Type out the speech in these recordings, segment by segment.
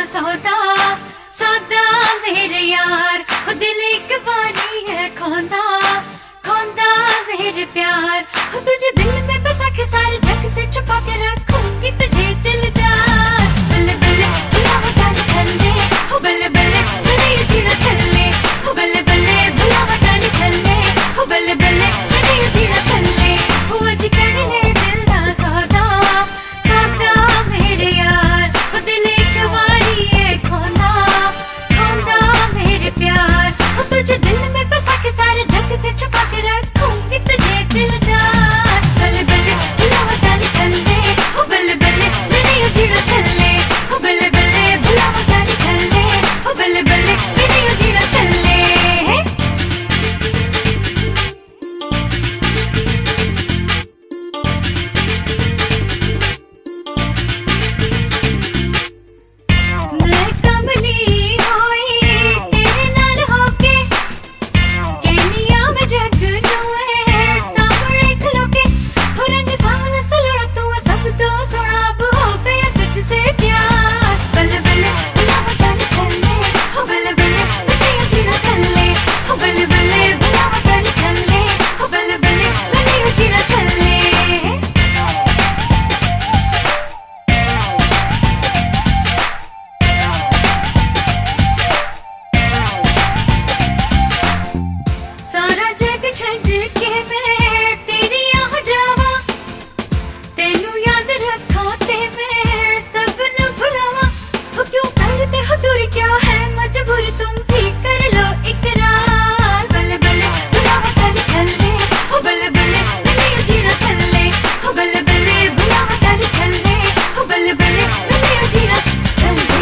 सौदा सौदा मेरे यार, वो दिल एक बारी है खोंदा खोंदा मेरे प्यार। वो तुझे दिल में बसा के सारे जग से छुपा के रखूंगी तुझे दिलदार। बल्ले बल्ले बुलावा ताली थल्ले, हो बल्ले बल्ले मेरे ये जीना थल्ले, हो बल्ले बल्ले बुलावा ताली थल्ले, हो बल्ले बल्ले मेरे ये जीना थल्ले। वो अज कर ले दिल दा सौदा सौदा मेरे यार, वो दिल एक बारी है खोंदा खोंदा मेरे प्यार। वो तुझे दिल में बसा के सारे जग से छुपा के रखूंगी तुझे दिलदार। बल्ले बल्ले बुलावा ताली थल्ले, हो बल्ले बल्ले मेरे ये जीना थल्ले, हो बल्ले बल्ले बुलावा ताली थल्ले, हो बल्ले बल्ले मेरे ये जीना थल्ले। मैं कमली होई तेरे नाल होके, केनिया में जग नूं सामने खलोके। हो रंग सामने सलोड़ा तू सब तो सोना, अब हो गया तुझसे प्यार। बल्ले बल्ले बुलावा ताली थल्ले, हो बल्ले बल्ले मेरे ये जीना थल्ले, हो बल्ले बल्ले बुलावा ताली थल्ले, हो बल्ले बल्ले मेरे ये जीना थल्ले। सारा जग छड़ के मैं तेरी आ जावा, तेनू याद रखा ते मैं सबनू भुलावा। वो क्यों करते हो दूर, क्या है मजबूरी, तुम भी कर लो इकरार। बल्ले बल्ले बुलावा ताली थल्ले, हो बल्ले बल्ले मेरे ये जीना थल्ले, हो बल्ले बल्ले बुलावा ताली थल्ले, हो बल्ले बल्ले मेरे ये जीना थल्ले।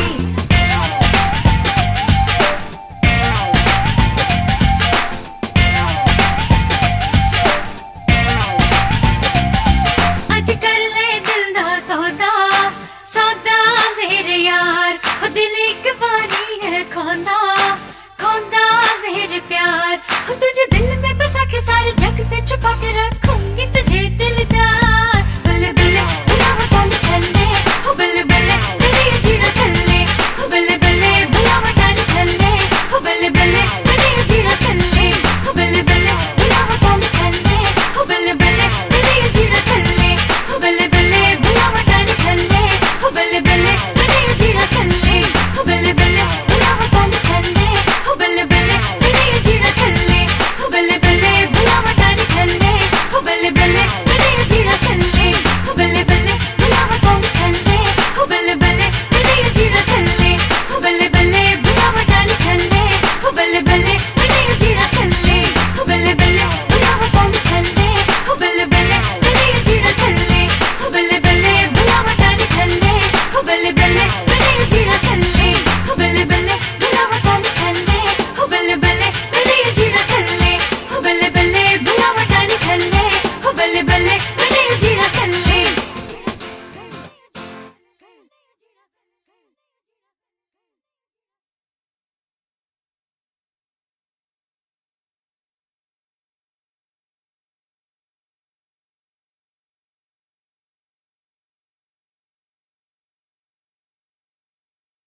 अज कर ले दिल दा सौदा सौदा मेरे यार, वो दिल एक बारी है खोंदा खोंदा मेरे प्यार। वो तुझे दिल में बसा के सारे जग से छुपा के रखूंगी तुझे दिलदार। बल्ले बल्ले बुलावा ताली थल्ले, हो बल्ले बल्ले मेरे ये जीना थल्ले, हो बल्ले बल्ले बुलावा ताली थल्ले, हो बल्ले बल्ले मेरे ये जीना थल्ले, हो बल्ले बल्ले बुलावा ताली थल्ले, हो बल्ले बल्ले मेरे ये जीना थल्ले, हो बल्ले बल्ले बुलावा ताली थल्ले, हो बल्ले बल्ले मेरे ये जीना थल्ले, हो बल्ले बल्ले बुलावा ताली थल्ले, हो बल्ले बल्ले मेरे ये जीना थल्ले, हो बल्ले बल्ले बुलावा ताली थल्ले, हो बल्ले बल्ले मेरे ये जीना थल्ले।